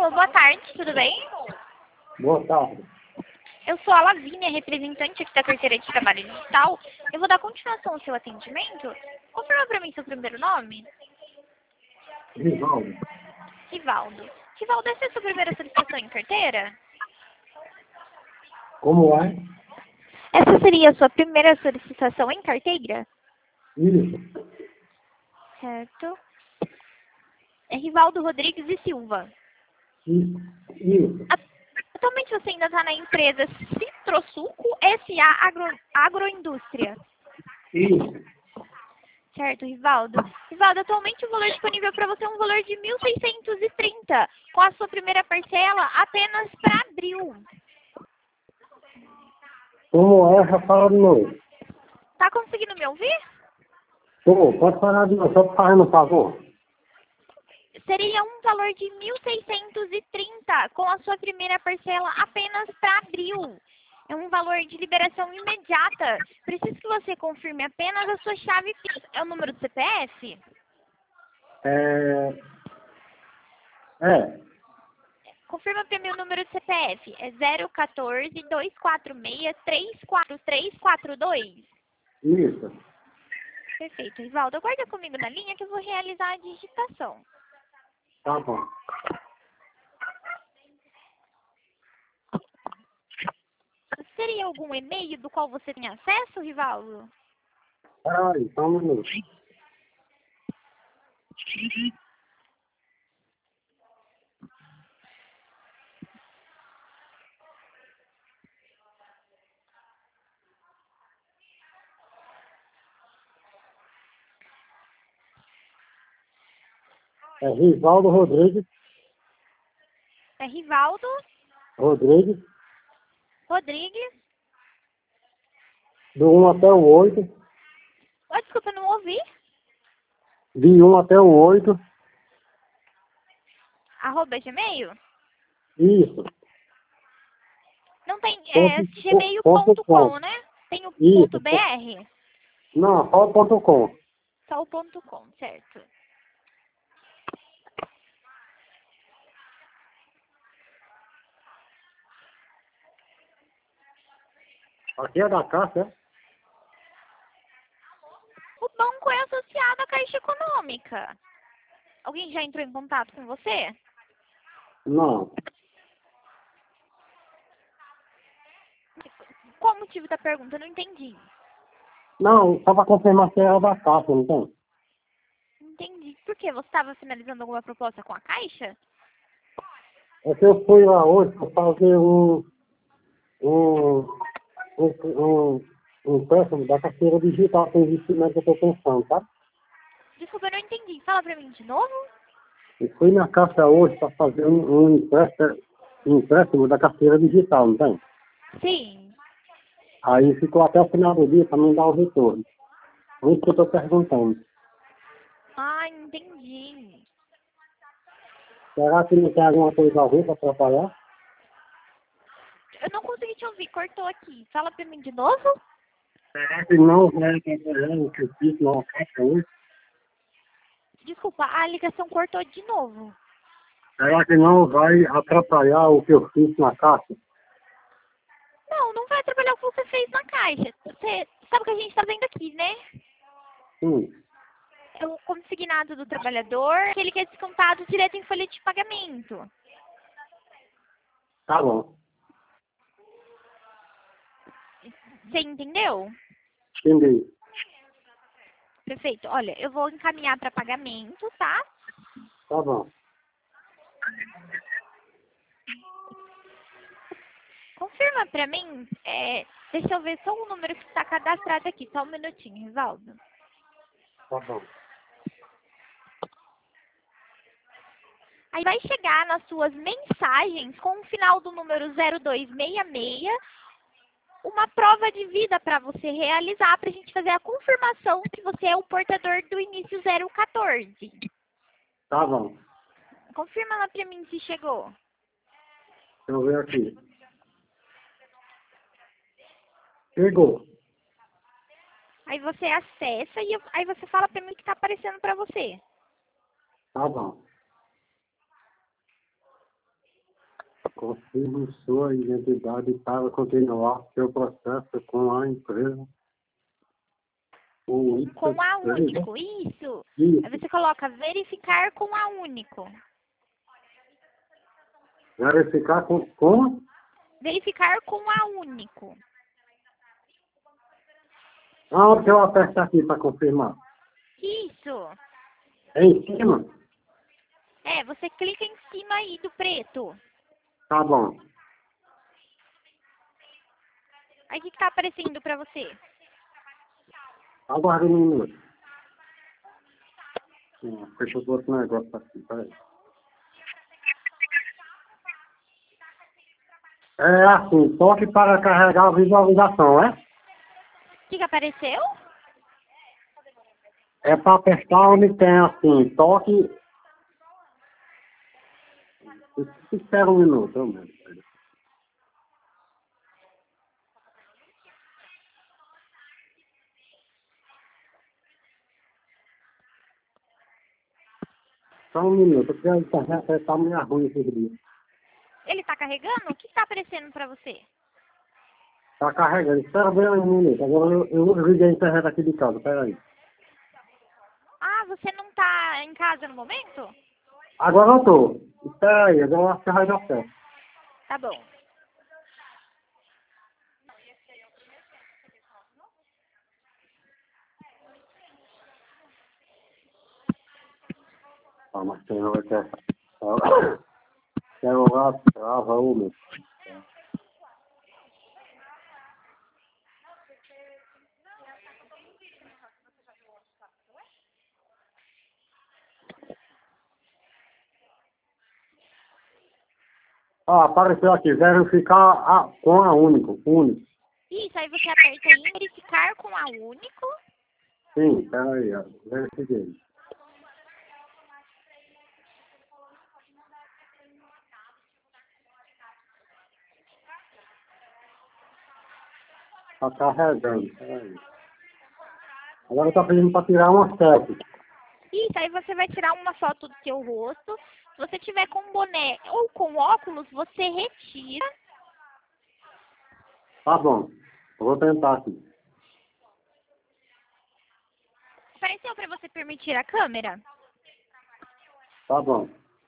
Alô, boa tarde, tudo bem? Boa tarde. Eu sou a Lavínia, representante aqui da carteira de trabalho digital. Eu vou dar continuação ao seu atendimento. Confirma para mim seu primeiro nome. Rivaldo. Rivaldo. Rivaldo, essa é a sua primeira solicitação em carteira? Como é? Essa seria a sua primeira solicitação em carteira? Isso. Certo. É Rivaldo Rodrigues e Silva. Isso. Atualmente você ainda está na empresa Citrosuco S.A. Agroindústria. Isso. Certo, Rivaldo. Rivaldo, atualmente o valor disponível para você é um valor de 1.630, com a sua primeira parcela apenas para abril. Como é? Já fala de novo. Tá conseguindo me ouvir? Tô, pode falar de novo, só fazendo um favor. Seria um valor de 1.630, com a sua primeira parcela apenas para abril. É um valor de liberação imediata. Preciso que você confirme apenas a sua chave Pix. É o número do CPF? É. Confirma para mim o número do CPF. É 014-246-34342. Isso. Perfeito, Rivaldo. Aguarda comigo na linha que eu vou realizar a digitação. Tá bom. Seria algum e-mail do qual você tem acesso, Rivaldo? Peraí, só um minuto. É Rivaldo Rodrigues. É Rivaldo Rodrigues. Rodrigues. Do 1 até o 8. Oh, desculpa, não ouvi. De 1 até o 8. @gmail? Isso. Não tem, Ponto com. gmail.com, né? Tem o Isso. ponto .br? Não, só o ponto com. Só o ponto .com, certo. Aqui é da Caixa, é? O banco é associado à Caixa Econômica. Alguém já entrou em contato com você? Não. Qual o motivo da pergunta? Eu não entendi. Não, só para confirmar se era da Caixa, não tem? Entendi. Por quê? Você estava finalizando alguma proposta com a Caixa? É que eu fui lá hoje para fazer um, um empréstimo da carteira digital com investimento que eu estou pensando, tá? Desculpa, eu não entendi. Fala pra mim de novo. Eu fui na Caixa hoje para fazer um empréstimo da carteira digital, não tem? Sim. Aí ficou até o final do dia para me dar o retorno. Por isso que eu estou perguntando. Ah, entendi. Será que não tem alguma coisa a ver para atrapalhar? Eu não consegui te ouvir. Cortou aqui. Fala pra mim de novo. Será que não vai atrapalhar o que eu fiz na Caixa hoje? Desculpa, a ligação cortou de novo. Será que não vai atrapalhar o que eu fiz na Caixa? Não, não vai trabalhar o que você fez na Caixa. Você sabe o que a gente tá vendo aqui, né? Sim. É o consignado do trabalhador, aquele que é descontado direto em folha de pagamento. Tá bom. Você entendeu? Entendi. Perfeito. Olha, eu vou encaminhar para pagamento, tá? Tá bom. Confirma para mim, deixa eu ver só o número que está cadastrado aqui. Só um minutinho, Rivaldo. Tá bom. Aí vai chegar nas suas mensagens com o final do número 0266 uma prova de vida para você realizar, para a gente fazer a confirmação que você é o portador do início 014. Tá bom. Confirma lá para mim se chegou. Deixa eu ver aqui. Chegou. Aí você acessa e aí você fala para mim o que está aparecendo para você. Tá bom. Confirme sua identidade para continuar seu processo com a empresa. Com a Único, isso. Isso. Aí você coloca verificar com a Único. Verificar com? Verificar com a Único. Onde que eu aperto aqui para confirmar? Isso. É em cima? É, você clica em cima aí do preto. Tá bom. Aí o que tá aparecendo pra você? Aguarde um minuto. Deixa eu botar um negócio aqui, peraí. É assim, toque para carregar a visualização, é? O que apareceu? É para apertar onde tem assim, toque. Espera um minuto, eu mesmo. Só um minuto, porque a internet está meio ruim esses dias. Ele tá carregando? O que tá aparecendo pra você? Tá carregando, espera bem um minuto. Agora eu liguei a internet aqui de casa, peraí. Ah, você não tá em casa no momento? Agora eu tô. Espera aí, agora eu acho que vai dar certo. Tá bom. Ah, mas tem hora que é. Celular trava o meu. Ah, apareceu aqui, verificar com a único. Isso, aí você aperta em verificar com a Único. Sim, peraí, verifiquei. Tá carregando, peraí. Agora tá pedindo para tirar uma selfie. Isso, aí você vai tirar uma foto do seu rosto. Se você tiver com boné ou com óculos, você retira. Tá bom, eu vou tentar aqui. Apareceu para você permitir a câmera? Tá bom.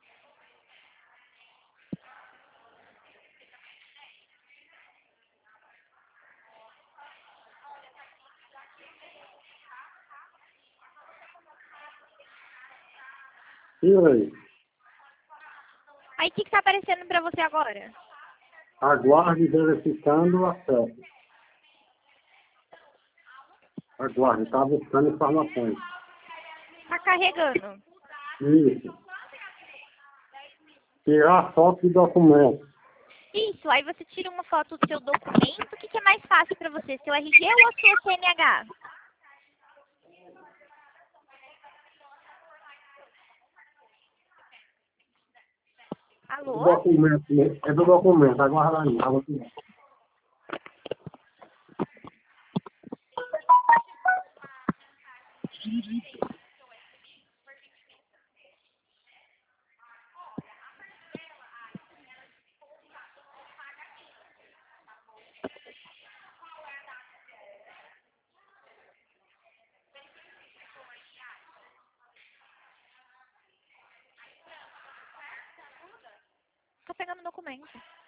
Tira aí. Aí o que tá aparecendo para você agora? Aguarde verificando o acesso. Aguarde, tá buscando informações. Tá carregando. Isso. Tirar foto do documento. Isso, aí você tira uma foto do seu documento. O que é mais fácil para você, seu RG ou a sua CNH? Do Alô? documento, né? É do documento, aguarda aí. Tá bom. Tô pegando o documento.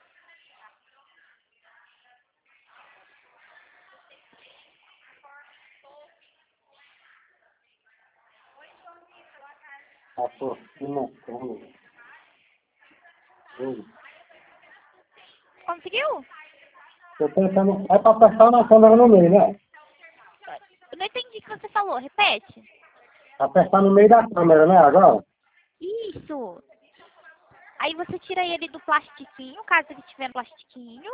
Aproximação. Conseguiu? Tô pensando, é para apertar na câmera no meio, né? Eu não entendi o que você falou. Repete. Apertar no meio da câmera, né, agora? Isso. Aí você tira ele do plastiquinho, caso ele tiver no plastiquinho.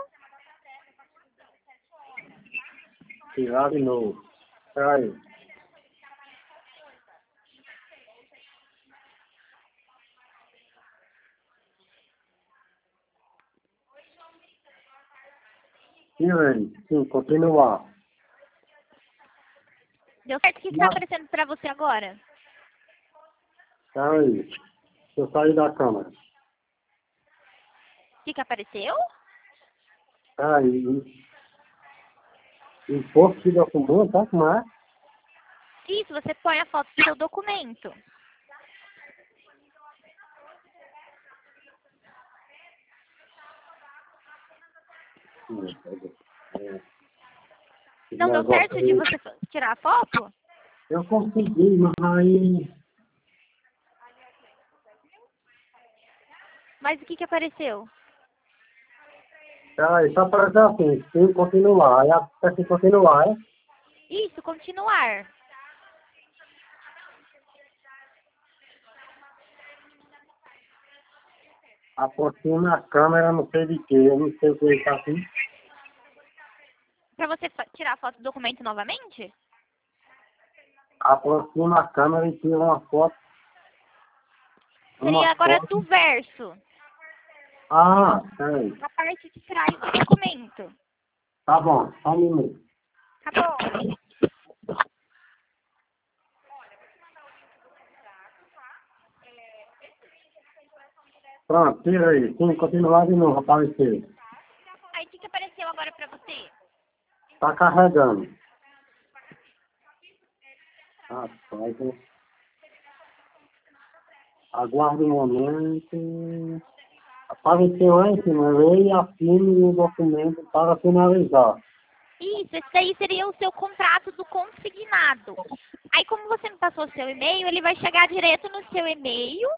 Tirar de novo. Peraí. Tira aí. Sim, continuar. Deu certo? O que está aparecendo para você agora? Peraí. Deixa eu sair da câmera. que apareceu? Aí, imposto de documento, tá? Como é? Isso, você põe a foto do seu documento. Não deu Negócio certo de aí. você tirar a foto? Eu consegui, mas aí... Mas o que apareceu? Aí, só apareceu assim, sim, continuar. Aí aperta em continuar, é? Isso, continuar. Aproxima a câmera, não sei de quê, eu não sei o que está assim. Pra você tirar a foto do documento novamente? Aproxima a câmera e tira uma foto. Seria agora do verso. Ah, peraí. A parte de trás do documento. Tá bom, só um minuto. Tá bom. Pronto, tira aí. Sim, continuar de novo, apareceu. Aí o que apareceu agora pra você? Tá carregando. Rapaz, aguarde um momento. Apareceu lá em cima, leia e assine o documento para finalizar. Isso, esse daí seria o seu contrato do consignado. Aí como você me passou o seu e-mail, ele vai chegar direto no seu e-mail.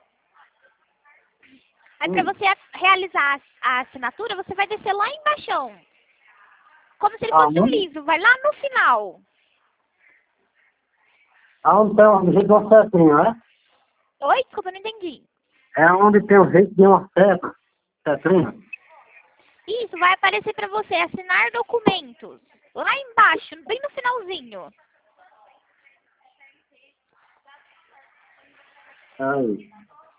Aí pra você realizar a assinatura, você vai descer lá embaixo. Como se ele fosse um Aonde? livro, vai lá no final. Aonde tem o jeito de uma setinha, né? Oi? Desculpa, eu não entendi. É onde tem o jeito de uma seta. Setinha? Isso, vai aparecer pra você, assinar documentos. Lá embaixo, bem no finalzinho. Aí.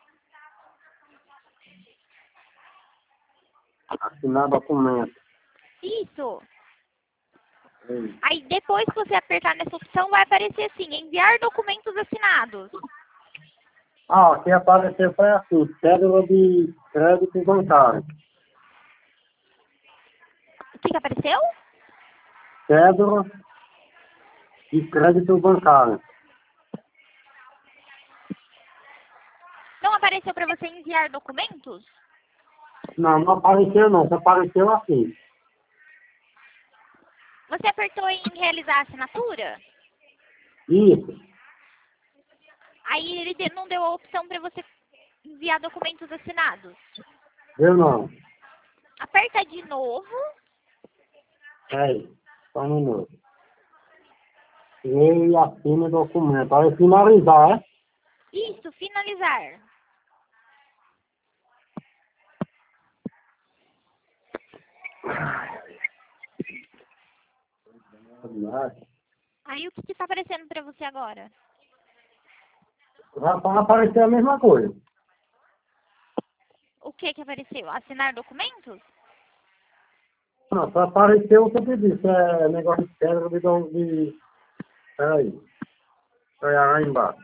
Assinar documento. Isso. Aí. Aí depois que você apertar nessa opção, vai aparecer assim, enviar documentos assinados. Ah, o que apareceu foi assim, cédula de crédito bancário. O que apareceu? Cédula de crédito bancário. Não apareceu pra você enviar documentos? Não, não apareceu não, só apareceu assim. Você apertou em realizar a assinatura? Isso. Aí ele não deu a opção pra você enviar documentos assinados. Eu não. Aperta de novo. Aí, só um minuto. E assina o documento. Aí finalizar, é? Isso, finalizar. Aí o que está aparecendo pra você agora? Já tá aparecendo a mesma coisa. O que apareceu? Assinar documentos? Não, só apareceu o que eu te disse, é negócio de cédula de... Peraí. Olha lá embaixo.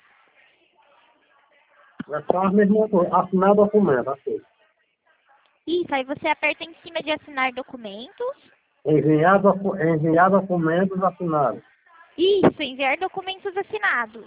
É só a mesma coisa. Assinar o documento, assim. Isso, aí você aperta em cima de assinar documentos. Enviar documentos assinados. Isso, enviar documentos assinados.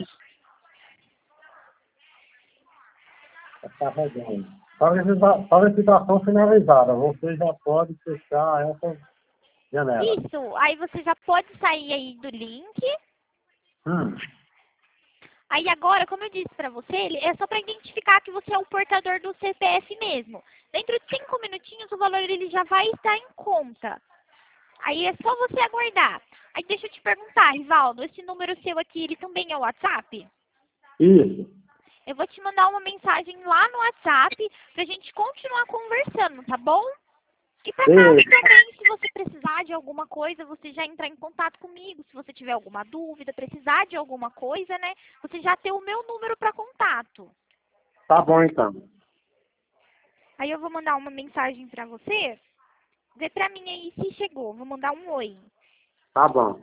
Está carregando. Solicitação finalizada. Você já pode fechar essa janela. Isso, aí você já pode sair aí do link. Hum. Aí agora, como eu disse pra você, é só pra identificar que você é o portador do CPF mesmo. Dentro de 5 minutinhos o valor ele já vai estar em conta. Aí é só você aguardar. Aí deixa eu te perguntar, Rivaldo, esse número seu aqui, ele também é o WhatsApp? Isso. Eu vou te mandar uma mensagem lá no WhatsApp pra gente continuar conversando, tá bom? E pra caso também, se você precisar de alguma coisa, você já entrar em contato comigo. Se você tiver alguma dúvida, precisar de alguma coisa, né? Você já tem o meu número para contato. Tá bom, então. Aí eu vou mandar uma mensagem para você. Vê pra mim aí se chegou. Vou mandar um oi. Tá bom.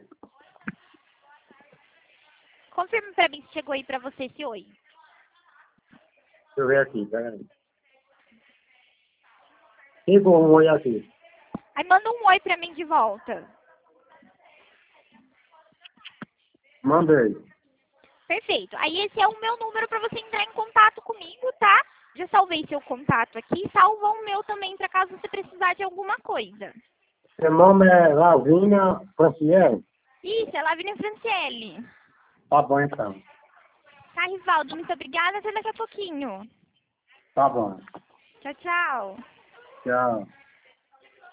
Confirme pra mim se chegou aí pra você esse oi. Deixa eu ver aqui, peraí. Chegou um oi aqui. Aí manda um oi pra mim de volta. Mandei. Perfeito. Aí esse é o meu número para você entrar em contato comigo, tá? Já salvei seu contato aqui, salva o meu também para caso você precisar de alguma coisa. Seu nome é Lavínia Franciele? Isso, é Lavínia Franciele. Tá bom, então. Tá, Rivaldo, muito obrigada. Até daqui a pouquinho. Tá bom. Tchau, tchau. Tchau.